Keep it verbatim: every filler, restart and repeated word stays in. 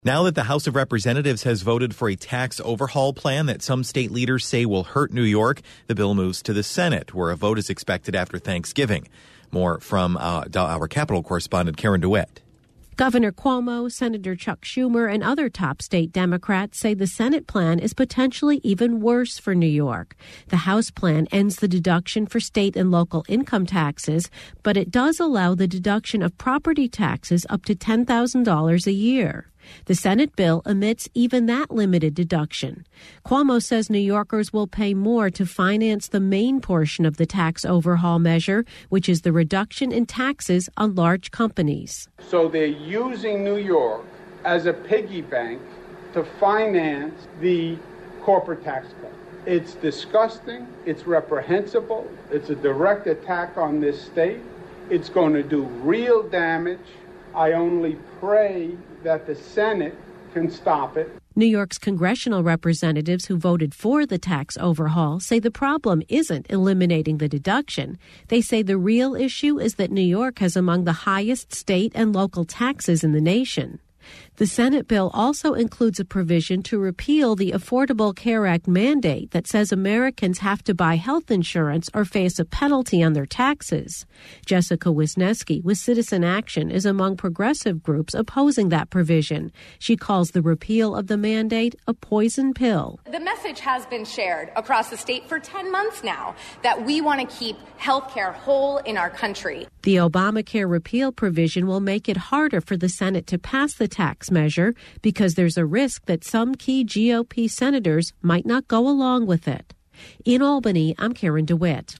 Now that the House of Representatives has voted for a tax overhaul plan that some state leaders say will hurt New York, the bill moves to the Senate, where a vote is expected after Thanksgiving. More from uh, our Capitol correspondent, Karen DeWitt. Governor Cuomo, Senator Chuck Schumer, and other top state Democrats say the Senate plan is potentially even worse for New York. The House plan ends the deduction for state and local income taxes, but it does allow the deduction of property taxes up to ten thousand dollars a year. The Senate bill omits even that limited deduction. Cuomo says New Yorkers will pay more to finance the main portion of the tax overhaul measure, which is the reduction in taxes on large companies. So they're using New York as a piggy bank to finance the corporate tax cut. It's disgusting. It's reprehensible. It's a direct attack on this state. It's going to do real damage. I only pray that the Senate can stop it. New York's congressional representatives who voted for the tax overhaul say the problem isn't eliminating the deduction. They say the real issue is that New York has among the highest state and local taxes in the nation. The Senate bill also includes a provision to repeal the Affordable Care Act mandate that says Americans have to buy health insurance or face a penalty on their taxes. Jessica Wisniewski with Citizen Action is among progressive groups opposing that provision. She calls the repeal of the mandate a poison pill. The message has been shared across the state for ten months now that we want to keep health care whole in our country. The Obamacare repeal provision will make it harder for the Senate to pass the tax measure because there's a risk that some key G O P senators might not go along with it. In Albany, I'm Karen DeWitt.